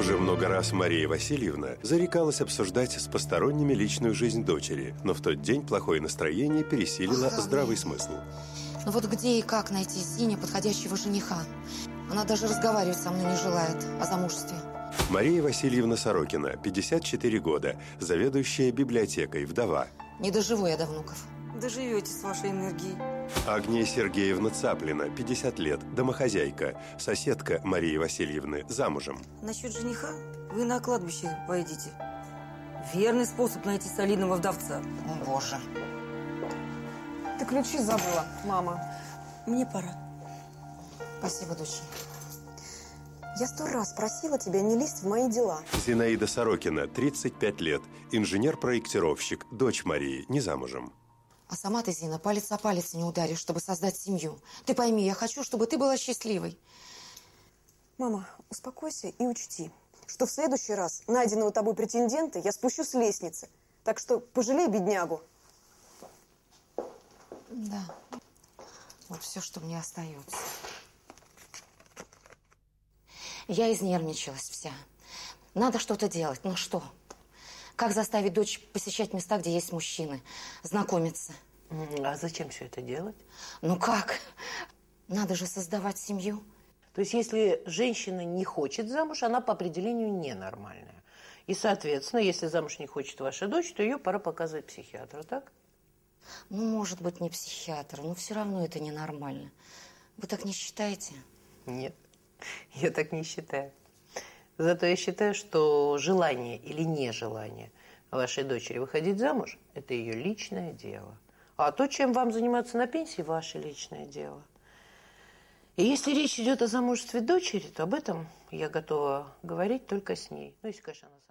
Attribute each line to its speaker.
Speaker 1: Уже много раз Мария Васильевна зарекалась обсуждать с посторонними личную жизнь дочери, но в тот день плохое настроение пересилило здравый смысл.
Speaker 2: Ну вот где и как найти Зине подходящего жениха? Она даже разговаривать со мной не желает о замужестве.
Speaker 1: Мария Васильевна Сорокина, 54 года, заведующая библиотекой, вдова.
Speaker 2: Не доживу я до внуков.
Speaker 3: Доживете с вашей энергией.
Speaker 1: Агния Сергеевна Цаплина, 50 лет, домохозяйка, соседка Марии Васильевны, замужем.
Speaker 3: Насчет жениха вы на кладбище пойдите. Верный способ найти солидного вдовца.
Speaker 2: О, Боже.
Speaker 4: Ты ключи забыла, мама.
Speaker 3: Мне пора.
Speaker 2: Спасибо, дочь.
Speaker 4: Я 100 раз просила тебя не лезть в мои дела.
Speaker 1: Зинаида Сорокина, 35 лет, инженер-проектировщик, дочь Марии, не замужем.
Speaker 2: А сама ты, Зина, палец о палец не ударишь, чтобы создать семью. Ты пойми, я хочу, чтобы ты была счастливой.
Speaker 4: Мама, успокойся и учти, что в следующий раз найденного тобой претендента я спущу с лестницы. Так что пожалей беднягу.
Speaker 2: Да. Вот все, что мне остается. Я изнервничалась вся. Надо что-то делать. Ну что? Как заставить дочь посещать места, где есть мужчины? Знакомиться.
Speaker 5: А зачем все это делать?
Speaker 2: Ну как? Надо же создавать семью.
Speaker 5: То есть, если женщина не хочет замуж, она по определению ненормальная. И, соответственно, если замуж не хочет ваша дочь, то ее пора показывать психиатру, так?
Speaker 2: Ну, может быть, не психиатр, но все равно это ненормально. Вы так не считаете?
Speaker 5: Нет, я так не считаю. Зато я считаю, что желание или нежелание вашей дочери выходить замуж – это ее личное дело. А то, чем вам заниматься на пенсии – ваше личное дело. И если речь идет о замужестве дочери, то об этом я готова говорить только с ней. Ну, если, конечно, она...